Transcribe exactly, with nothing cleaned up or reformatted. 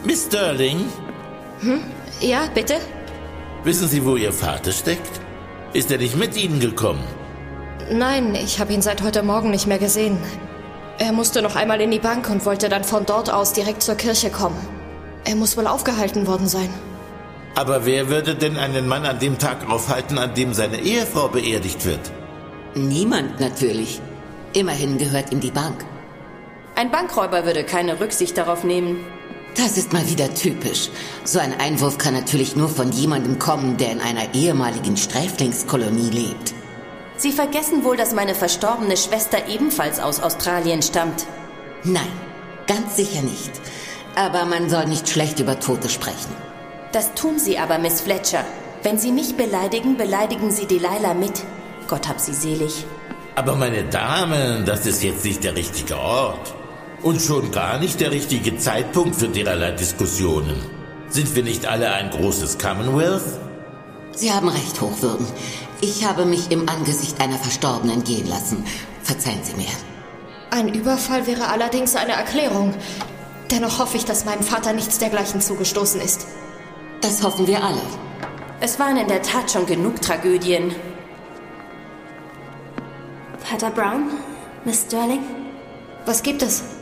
Miss Sterling? Hm? Ja, bitte? Wissen Sie, wo Ihr Vater steckt? Ist er nicht mit Ihnen gekommen? Nein, ich habe ihn seit heute Morgen nicht mehr gesehen. Er musste noch einmal in die Bank und wollte dann von dort aus direkt zur Kirche kommen. Er muss wohl aufgehalten worden sein. Aber wer würde denn einen Mann an dem Tag aufhalten, an dem seine Ehefrau beerdigt wird? Niemand natürlich. Immerhin gehört ihm die Bank. Ein Bankräuber würde keine Rücksicht darauf nehmen. Das ist mal wieder typisch. So ein Einwurf kann natürlich nur von jemandem kommen, der in einer ehemaligen Sträflingskolonie lebt. Sie vergessen wohl, dass meine verstorbene Schwester ebenfalls aus Australien stammt. Nein, ganz sicher nicht. Aber man soll nicht schlecht über Tote sprechen. Das tun Sie aber, Miss Fletcher. Wenn Sie mich beleidigen, beleidigen Sie Delilah mit. Gott hab sie selig. Aber meine Damen, das ist jetzt nicht der richtige Ort. Und schon gar nicht der richtige Zeitpunkt für derlei Diskussionen. Sind wir nicht alle ein großes Commonwealth? Sie haben recht, Hochwürden. Ich habe mich im Angesicht einer Verstorbenen gehen lassen. Verzeihen Sie mir. Ein Überfall wäre allerdings eine Erklärung. Dennoch hoffe ich, dass meinem Vater nichts dergleichen zugestoßen ist. Das hoffen wir alle. Es waren in der Tat schon genug Tragödien. Pater Brown? Miss Sterling? Was gibt es?